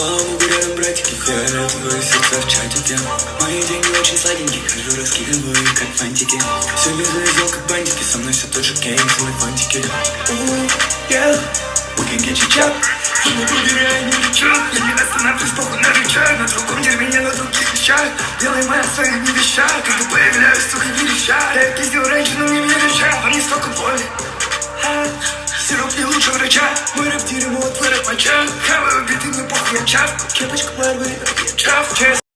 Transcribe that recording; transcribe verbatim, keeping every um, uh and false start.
могу рядом братики, фиолетовые сердца в чатике. Мои деньги очень сладенькие, хожу раскидываю их как фантики. Сегодня завязал как бантики, со мной все тот же кейс, мои фантики. Yeah, we can get you chop. Я не проверяю, не лечу. Я не останавливаюсь, похуй на рычаг. На другом дерьме, на других вещах. Делай моя в своих не вещах. Когда появляюсь, сука, вереща. Я пиздил раньше, но мне не вереща. Во мне столько боли. Сироп не лучше врача. Мой рэп дерьмо, твой рэп моча. Хаваю биты, мне похуй, я чав. Кепочка Барбари, я чав.